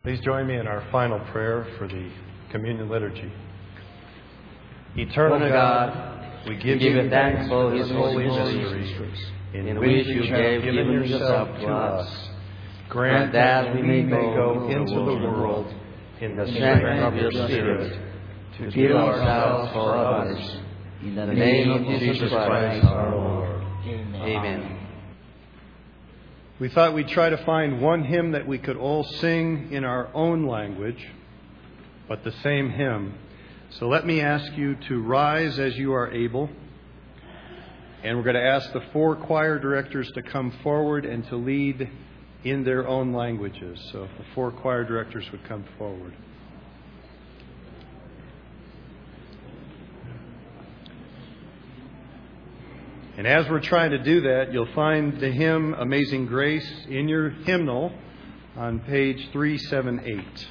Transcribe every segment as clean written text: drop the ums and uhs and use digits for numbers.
Please join me in our final prayer for the communion liturgy. Eternal God, we give you thanks for His holy mysteries, in which you have given yourself to us. Grant that we may go into the world in the strength of your Spirit, to give ourselves for others. In the name of Jesus Christ our Lord. Amen. We thought we'd try to find one hymn that we could all sing in our own language, but the same hymn. So let me ask you to rise as you are able. And we're going to ask the four choir directors to come forward and to lead in their own languages. So if the four choir directors would come forward. And as we're trying to do that, you'll find the hymn Amazing Grace in your hymnal on page 378.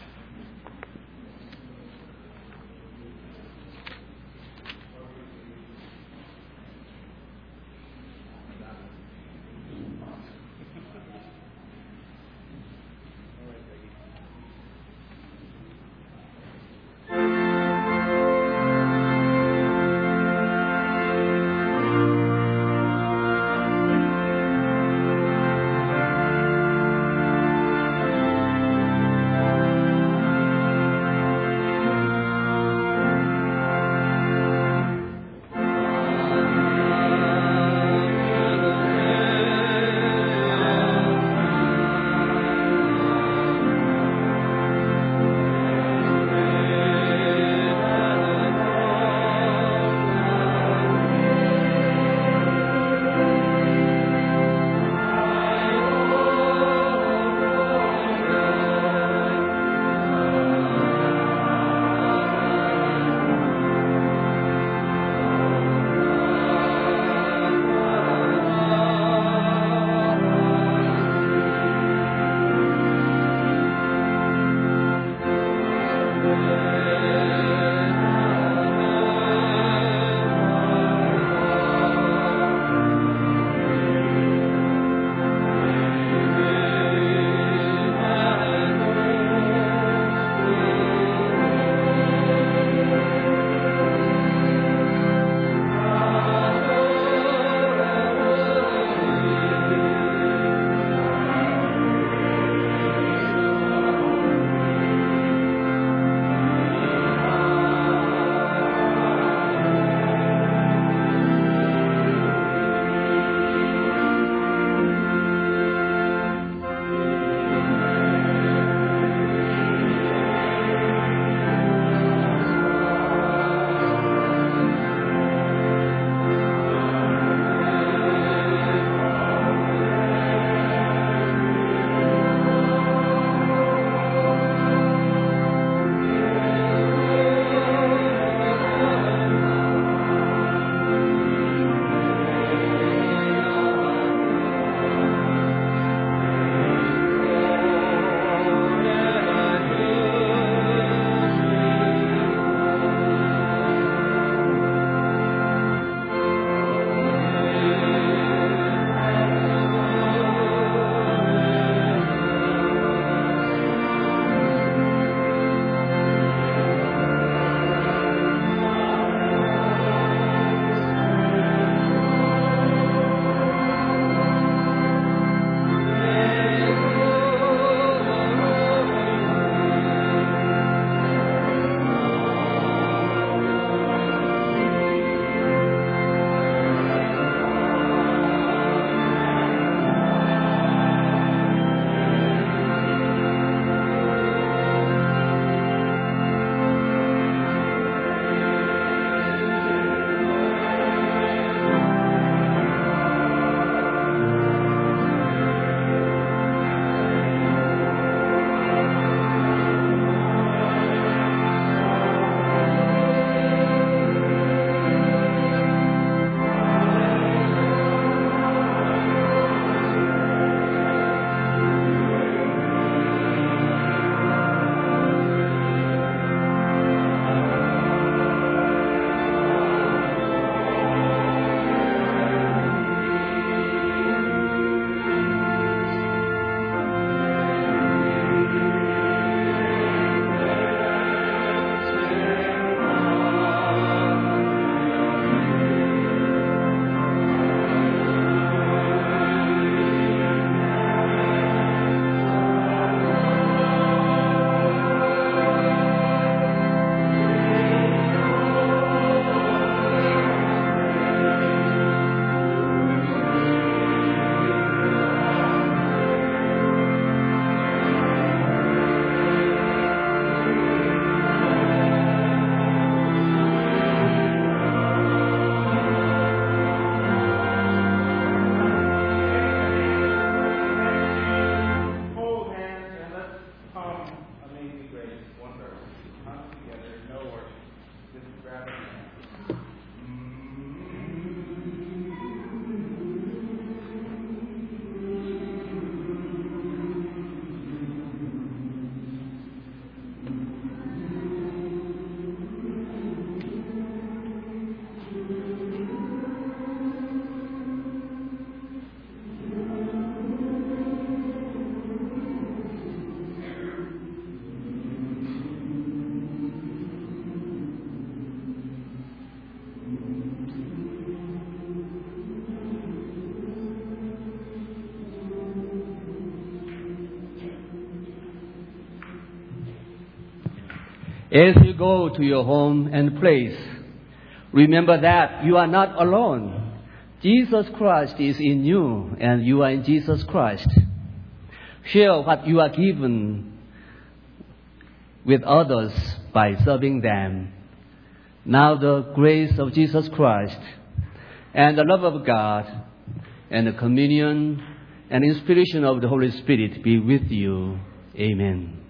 As you go to your home and place, remember that you are not alone. Jesus Christ is in you, and you are in Jesus Christ. Share what you are given with others by serving them. Now the grace of Jesus Christ and the love of God and the communion and inspiration of the Holy Spirit be with you. Amen.